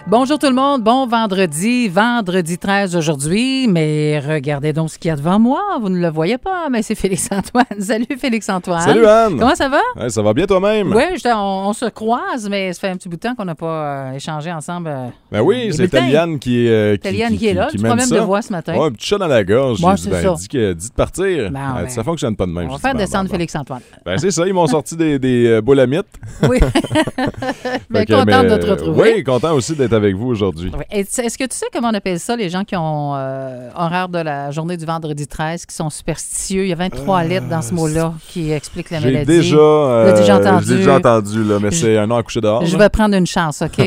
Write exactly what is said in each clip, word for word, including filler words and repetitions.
Bonjour tout le monde, bon vendredi, vendredi treize aujourd'hui, mais regardez donc ce qu'il y a devant moi, vous ne le voyez pas, mais c'est Félix-Antoine. Salut Félix-Antoine. Salut Anne. Comment ça va? Ouais, ça va bien toi-même? Oui, on, on se croise, mais ça fait un petit bout de temps qu'on n'a pas euh, échangé ensemble. Euh, ben oui, c'est Taliane qui, euh, qui, Taliane qui, qui est là, qui, qui du mène problème ça. de voix ce matin. Ouais, un petit chat dans la gorge. Moi, J'ai c'est dit, ben, ça. dis, que, dis de partir. Ben, euh, ben, ça fonctionne pas de même. On va dis, faire ben, descendre ben, Félix-Antoine. Ben c'est ça, ils m'ont sorti des, des euh, boulamites. Oui. Mais que, content mais, de te retrouver. Oui, content aussi d'être avec vous aujourd'hui. Oui. Est-ce que tu sais comment on appelle ça, les gens qui ont euh, horaire de la journée du vendredi treize, qui sont superstitieux? Il y a vingt-trois euh, lettres dans ce mot-là qui expliquent la j'ai maladie. Déjà, euh, déjà entendu. Je l'ai déjà entendu, là, mais je, c'est un nom à coucher dehors. Je là. vais prendre une chance, OK?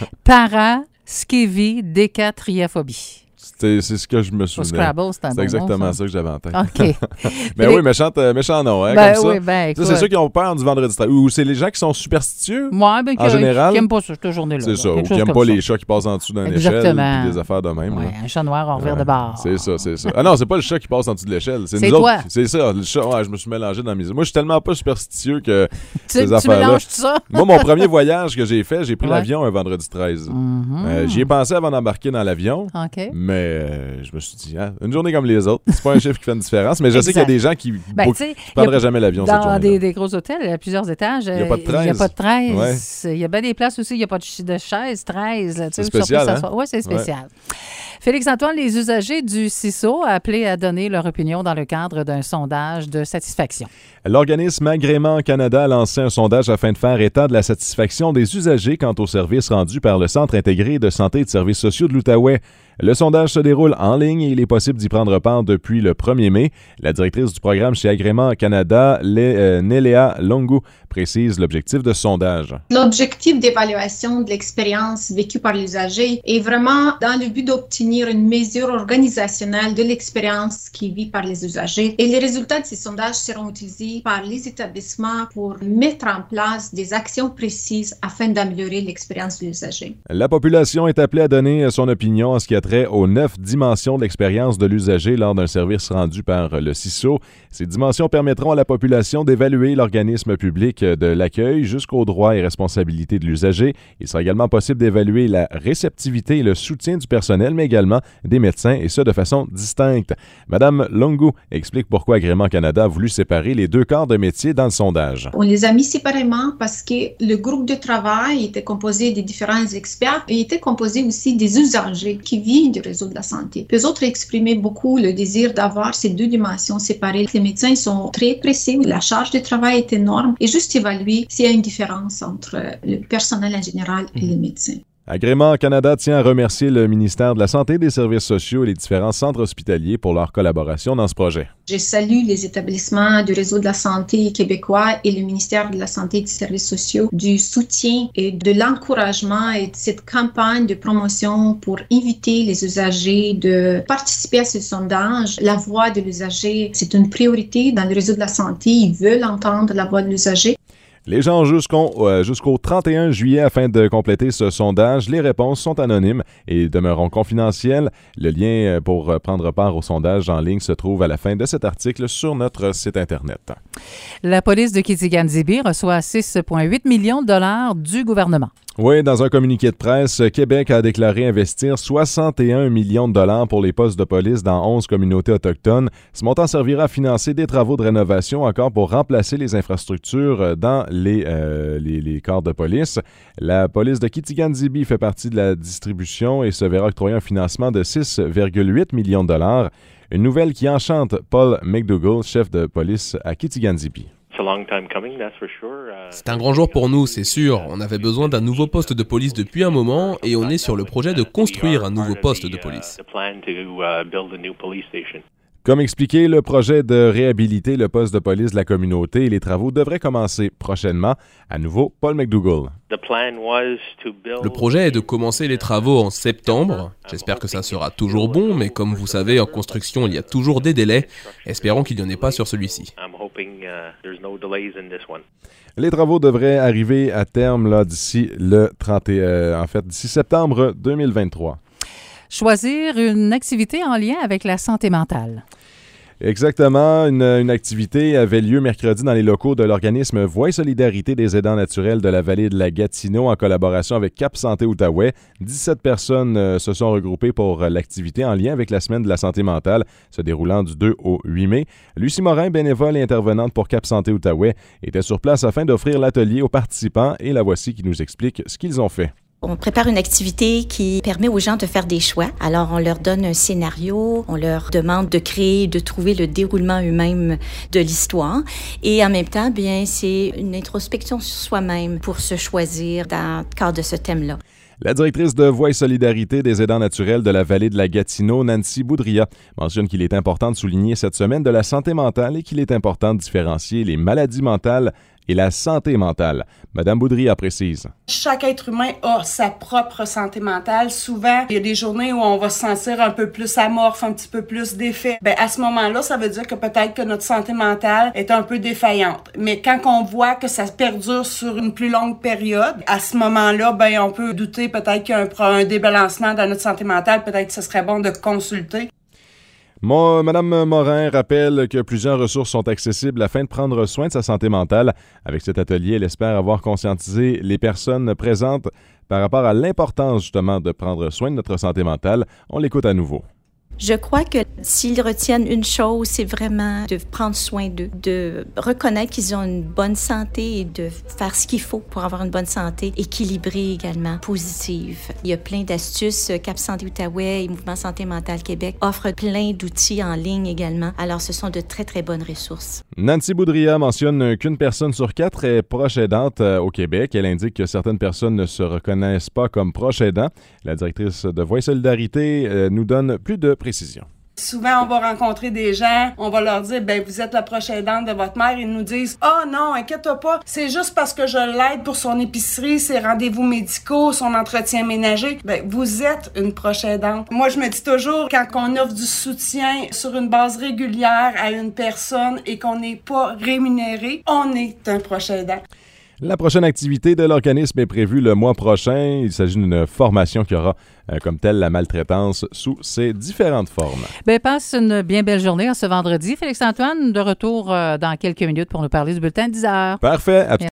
Paraskevidécatriaphobie. C'est, c'est ce que je me souviens. Scrabble, c'est un C'est bon exactement nom, ça. ça que j'avais en tête. OK. Mais oui, méchant, méchant nom, hein, ben, comme ça. Oui, ben, écoute. Ça, c'est ceux qui ont peur du vendredi treize. Ou c'est les gens qui sont superstitieux, Moi, ben, en qui, général. qui n'aiment pas ça, cette journée-là. C'est là, ça, ou quelque qui n'aiment pas ça. les chats qui passent en dessous d'une échelle et des affaires de même. Ouais, là. un chat noir en revers de barre. C'est ça, c'est ça. Ah non, c'est pas le chat qui passe en dessous de l'échelle. C'est, c'est nous toi. Autres. C'est ça, le chat. Ouais, je me suis mélangé dans mes... Moi, je suis tellement pas superstitieux que tu, ces tu affaires-là... mélanges tout ça? Moi, mon premier voyage que j'ai fait, j'ai pris ouais. l'avion un vendredi treize. Mm-hmm. Euh, j'y ai pensé avant d'embarquer dans l'avion, okay. mais euh, je me suis dit, hein, une journée comme les autres, c'est pas un chiffre qui fait une différence, mais je exact. sais qu'il y a des gens qui ben, ne prendraient jamais l'avion cette journée-là. Dans des, des gros hôtels, à plusieurs étages, il n'y a pas de treize. Il n'y a pas de treize. Ouais. Il y a bien des places aussi, il n'y a pas de, de chaises, treize. Là, c'est spécial, hein? Oui, c'est spécial. Ouais. Félix-Antoine, les usagers du C I S O appelés à donner leur opinion dans le cadre d'un sondage de satisfaction. L'organisme Agrément Canada a lancé un sondage afin de faire état de la satisfaction des usagers quant aux services rendus par le Centre intégré de santé et de services sociaux de l'Outaouais. Le sondage se déroule en ligne et il est possible d'y prendre part depuis le premier mai. La directrice du programme chez Agrément Canada, euh, Néléa Longu, précise l'objectif de ce sondage. L'objectif d'évaluation de l'expérience vécue par l'usager est vraiment dans le but d'obtenir une mesure organisationnelle de l'expérience qui est vue par les usagers. Et les résultats de ces sondages seront utilisés par les établissements pour mettre en place des actions précises afin d'améliorer l'expérience de l'usager. La population est appelée à donner son opinion en ce qui a trait aux neuf dimensions de l'expérience de l'usager lors d'un service rendu par le C I S O. Ces dimensions permettront à la population d'évaluer l'organisme public de l'accueil jusqu'aux droits et responsabilités de l'usager. Il sera également possible d'évaluer la réceptivité et le soutien du personnel, mais également des médecins, et ce de façon distincte. Madame Longu explique pourquoi Agrément Canada a voulu séparer les deux corps de métier dans le sondage. On les a mis séparément parce que le groupe de travail était composé des différents experts et était composé aussi des usagers qui vivent du réseau de la santé. Les autres exprimaient beaucoup le désir d'avoir ces deux dimensions séparées. Les médecins sont très pressés, la charge de travail est énorme et juste évaluer s'il y a une différence entre le personnel en général et les médecins. Agrément Canada tient à remercier le ministère de la Santé et des Services sociaux et les différents centres hospitaliers pour leur collaboration dans ce projet. Je salue les établissements du réseau de la santé québécois et le ministère de la Santé et des Services sociaux du soutien et de l'encouragement et de cette campagne de promotion pour inviter les usagers de participer à ce sondage. La voix de l'usager, c'est une priorité dans le réseau de la santé. Ils veulent entendre la voix de l'usager. Les gens jusqu'au, euh, jusqu'au trente et un juillet afin de compléter ce sondage. Les réponses sont anonymes et demeureront confidentielles. Le lien pour prendre part au sondage en ligne se trouve à la fin de cet article sur notre site Internet. La police de Kitigan-Zibi reçoit six virgule huit millions de dollars du gouvernement. Oui, dans un communiqué de presse, Québec a déclaré investir soixante et un millions de dollars pour les postes de police dans onze communautés autochtones. Ce montant servira à financer des travaux de rénovation encore pour remplacer les infrastructures dans les, euh, les, les corps de police. La police de Kitigan-Zibi fait partie de la distribution et se verra octroyer un financement de six virgule huit millions de dollars. Une nouvelle qui enchante Paul McDougall, chef de police à Kitigan-Zibi. C'est un grand jour pour nous, c'est sûr. On avait besoin d'un nouveau poste de police depuis un moment et on est sur le projet de construire un nouveau poste de police. Comme expliqué, le projet de réhabiliter le poste de police de la communauté et les travaux devraient commencer prochainement. À nouveau, Paul McDougall. Le projet est de commencer les travaux en septembre. J'espère que ça sera toujours bon, mais comme vous savez, en construction, il y a toujours des délais. Espérons qu'il n'y en ait pas sur celui-ci. Les travaux devraient arriver à terme là, d'ici le trente et un, euh, en fait, d'ici septembre deux mille vingt-trois. Choisir une activité en lien avec la santé mentale. Exactement. Une, une activité avait lieu mercredi dans les locaux de l'organisme Voix et Solidarité des aidants naturels de la vallée de la Gatineau en collaboration avec Cap Santé Outaouais. dix-sept personnes euh, se sont regroupées pour euh, l'activité en lien avec la semaine de la santé mentale se déroulant du deux au huit mai. Lucie Morin, bénévole et intervenante pour Cap Santé Outaouais, était sur place afin d'offrir l'atelier aux participants et la voici qui nous explique ce qu'ils ont fait. On prépare une activité qui permet aux gens de faire des choix. Alors, on leur donne un scénario, on leur demande de créer, de trouver le déroulement eux-mêmes de l'histoire. Et en même temps, bien, c'est une introspection sur soi-même pour se choisir dans le cadre de ce thème-là. La directrice de Voix et Solidarité des aidants naturels de la vallée de la Gatineau, Nancy Boudria, mentionne qu'il est important de souligner cette semaine de la santé mentale et qu'il est important de différencier les maladies mentales et la santé mentale. Madame Boudria précise. Chaque être humain a sa propre santé mentale. Souvent, il y a des journées où on va se sentir un peu plus amorphe, un petit peu plus défait. Ben, à ce moment-là, ça veut dire que peut-être que notre santé mentale est un peu défaillante. Mais quand on voit que ça perdure sur une plus longue période, à ce moment-là, ben, on peut douter peut-être qu'il y a un, un débalancement dans notre santé mentale. Peut-être que ce serait bon de consulter. Mon, Madame Morin rappelle que plusieurs ressources sont accessibles afin de prendre soin de sa santé mentale. Avec cet atelier, elle espère avoir conscientisé les personnes présentes par rapport à l'importance justement de prendre soin de notre santé mentale. On l'écoute à nouveau. Je crois que s'ils retiennent une chose, c'est vraiment de prendre soin d'eux, de reconnaître qu'ils ont une bonne santé et de faire ce qu'il faut pour avoir une bonne santé, équilibrée également, positive. Il y a plein d'astuces. Cap Santé Outaouais et Mouvement Santé Mentale Québec offrent plein d'outils en ligne également. Alors, ce sont de très, très bonnes ressources. Nancy Boudria mentionne qu'une personne sur quatre est proche aidante au Québec. Elle indique que certaines personnes ne se reconnaissent pas comme proche aidants. La directrice de Voix et Solidarité nous donne plus de précisions. Souvent, on va rencontrer des gens, on va leur dire, ben vous êtes la proche aidante de votre mère. Ils nous disent, ah oh, non, inquiète-toi pas, c'est juste parce que je l'aide pour son épicerie, ses rendez-vous médicaux, son entretien ménager. Ben vous êtes une proche aidante. Moi, je me dis toujours, quand on offre du soutien sur une base régulière à une personne et qu'on n'est pas rémunéré, on est un proche aidant. La prochaine activité de l'organisme est prévue le mois prochain. Il s'agit d'une formation qui aura euh, comme telle la maltraitance sous ses différentes formes. Bien, passe une bien belle journée en ce vendredi. Félix-Antoine, de retour euh, dans quelques minutes pour nous parler du bulletin de dix heures. Parfait. À